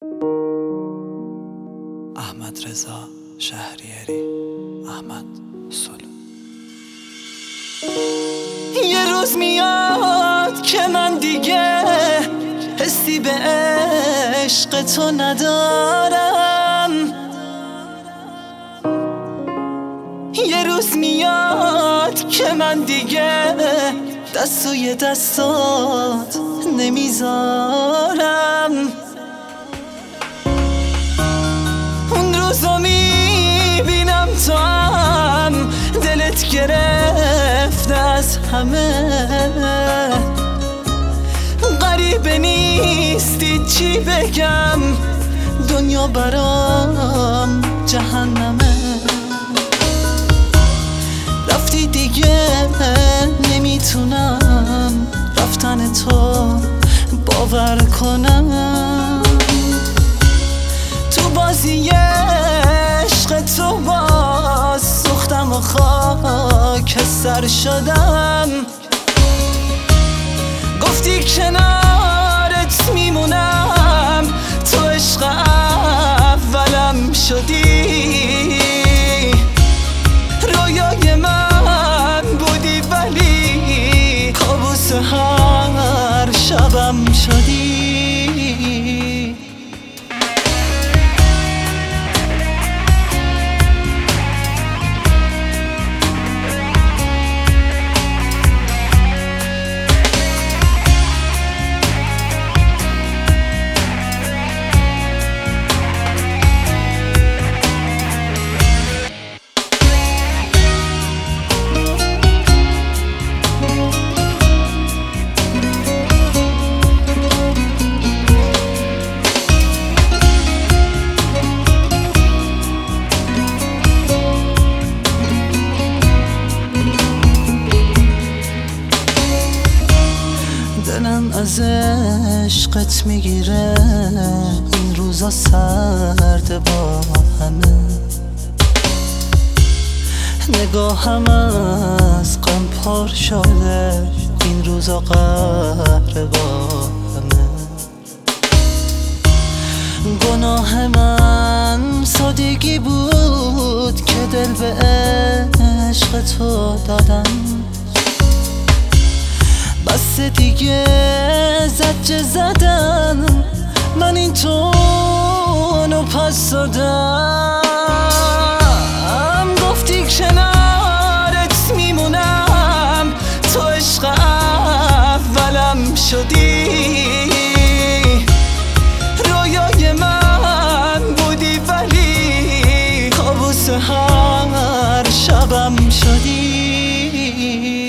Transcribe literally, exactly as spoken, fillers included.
احمد رضا شهریاری، احمد سلو. یه روز میاد که من دیگه حسی به عشق تو ندارم. یه روز میاد که من دیگه دست توی دستات نمیذارم. اون روزا میبینم تو هم دلت گرفته از همه، غریبه نیستی چی بگم، دنیا برام جهنمه. رفتی دیگه نمیتونم رفتن تو باور کنم. تو بازی عشق تو باز سوختم و خاک سر شدم. گفتی کنارت میمونم، تو عشق اولم شدی. رویای من بودی ولی کابوس هر شبم شدی. دلم از عشقت میگیره، این روزا سرد با همه. نگاهم از غم پر شده، این روزا قهر با همه. گناه من سادگی بود که دل به عشق تو دادم. بس دیگه زجه زدن، من این تونو پس دادم. گفتی کنارت میمونم، تو عشق اولم شدی. رویای من بودی ولی کابوس هر شبم شدی.